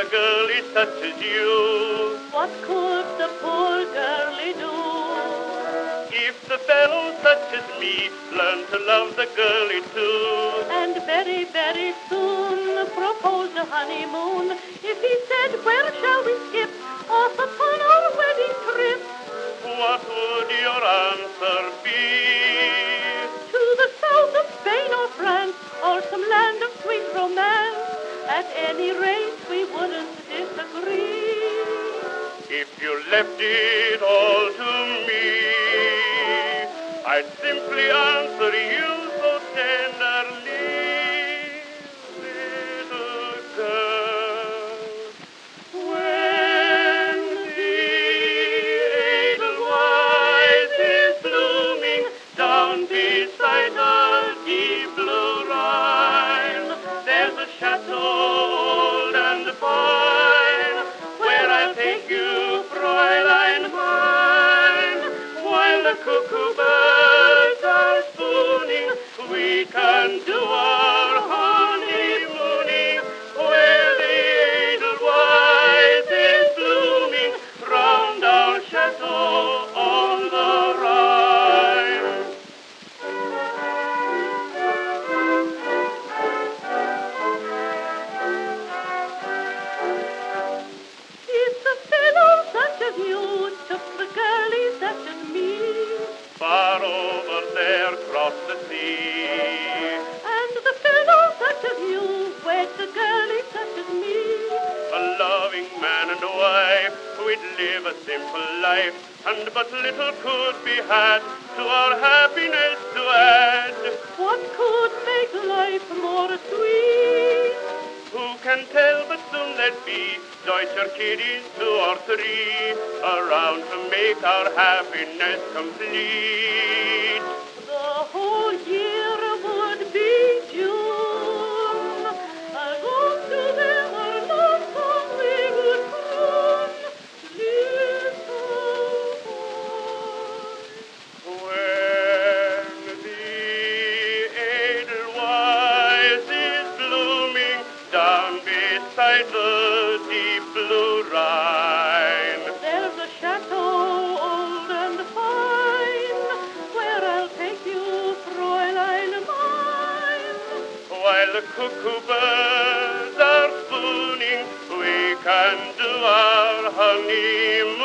girlie such as you. What could the poor girlie do? If the fellow such as me learned to love the girlie too, And very, very soon propose a honeymoon. If he said, where shall we skip off upon our wedding trip? what would your answer be? To the south of Spain or France, or some land of sweet romance. At any rate, we wouldn't disagree. If you left it all to me, I'd simply answer you so tenderly. Little girl, when the edelweiss is blooming down beside the deep blue Rhine, there's a chateau old and fine, where I'll take you, Fräulein mine. While the cuckoo birds are spooning, we can do our honeymooning, where the edelweiss is blooming round our chateau on the Rhine. If the fellow such as you took the girlie such as me, Far over there across the sea, and the fellow such as you wed the girlie such as me, a loving man and wife, we'd live a simple life, and but little could be had to our happiness to add. what could make life more sweet? Who can tell, but soon there'd be Deutscher kiddies 2 or 3 around to make our happiness complete. The whole year would be June, as long to them our love song we would croon. Little boy, When the edelweiss is blooming down beside the deep blue Rhine, there's a chateau old and fine, where I'll take you, Fräulein mine. while the cuckoo birds are spooning, we can do our honeymoon.